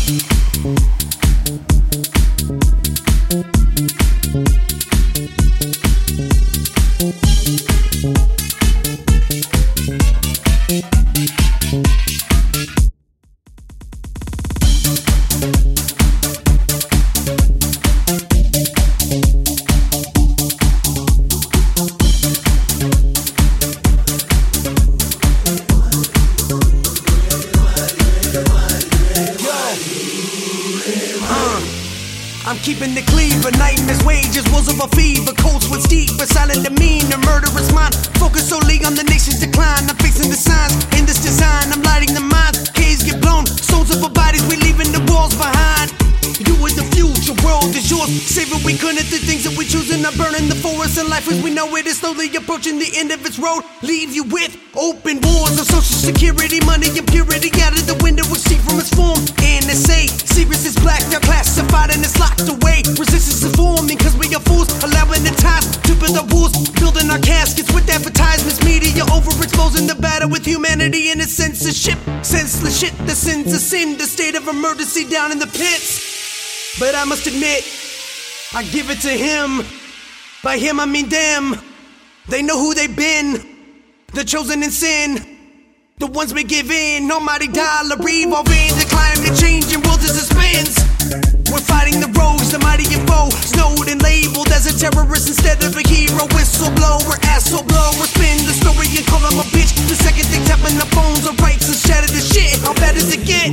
I'm keeping it clean, but nightmares wages, wolves of a fever, cold sweat steep, but silent demeanor, murderous mind. Focus solely on the nation's decline. I'm fixing the signs in this design. I'm lighting the minds, caves get blown, souls of our bodies, we leaving the walls behind. You are the future, world is yours. Save what we couldn't, the things that we choose, and not burning the forest and life as we know it is slowly approaching the end of its road. Leave you with open wars of social security, money and purity out of the window we see from its form. NSA, serious is black, they're classified and it's locked away. Resistance is forming cause we are fools, allowing the ties to build our rules, building our caskets with advertisements, media overexposing the battle with humanity and its censorship. Senseless shit, the sins of sin, the state of emergency down in the pits. But I must admit, I give it to him. By him I mean them. They know who they've been, the chosen in sin, the ones we give in. Almighty dollar revolving, the climate changing world in suspense. We're fighting the rogues, the mighty and foe, snowed and labeled as a terrorist instead of a hero. Whistleblower, asshole blower, spin the story and call him a bitch. The second they tapping the phones of rights and shatter the shit. How bad does it get?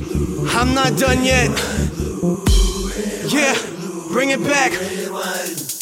I'm not done yet. Yeah, bring it back.